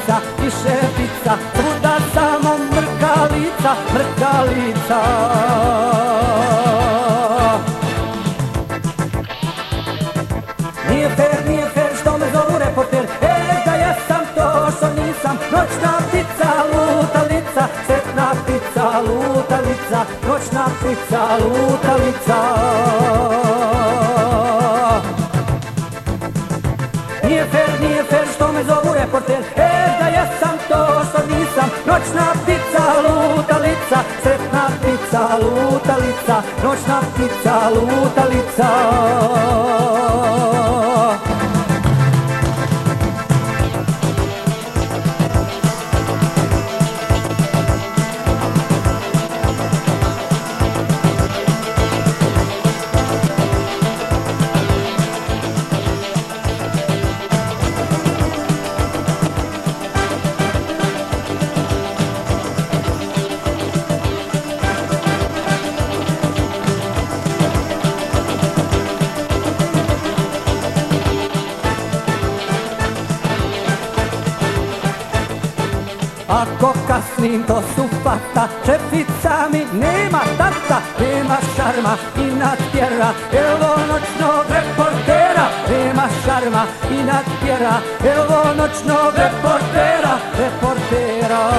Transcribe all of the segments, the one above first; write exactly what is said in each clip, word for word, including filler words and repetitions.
šefica i šefica, svuda samo mrkalica, mrkalica. Nije fer, nije fer što me zovu reporter, e da ja sam to što nisam, noćna ptica, lutalica, sretna ptica, lutalica, noćna ptica, lutalica. Nije fer, nije fer što me zovu reporter, e da ja sam to što nisam, noćna ptica, lutalica, sretna ptica, lutalica, noćna ptica, lutalica. Ako kasnim to su fakta, šefica mi nema tata, nema šarma i natjera, evo noćnog reportera, nema šarma i natjera, evo noćnog reportera, reportera.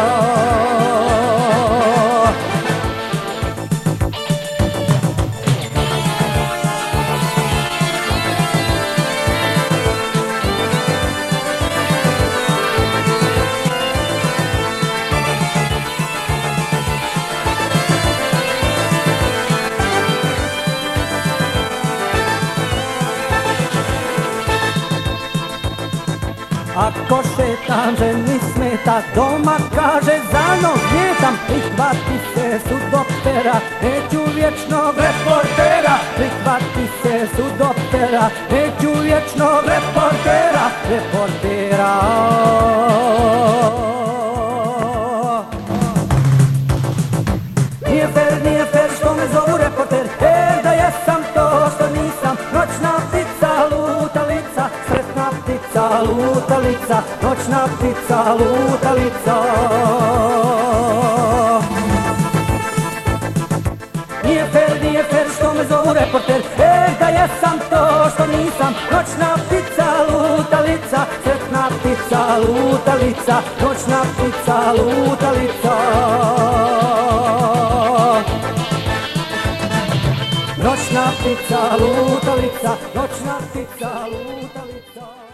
Ako šetam, ženi smeta, doma kaže za mnom njetam, prihvati se sudoptera, neću vječnog reportera, prihvati se sudoptera, neću vječnog reportera, reportera. Nije fer, nije fer što me zovu reporter, e da ja sam to što nisam, noćna ptica, lutalica, sretna ptica, lutalica, noćna ptica, lutalica. Nije fer, nije fer što me zovu reporter, e da ja sam to što nisam, noćna ptica, lutalica, sretna ptica, lutalica, noćna ptica, lutalica. Noćna ptica, lutalica, noćna ptica, lutalica.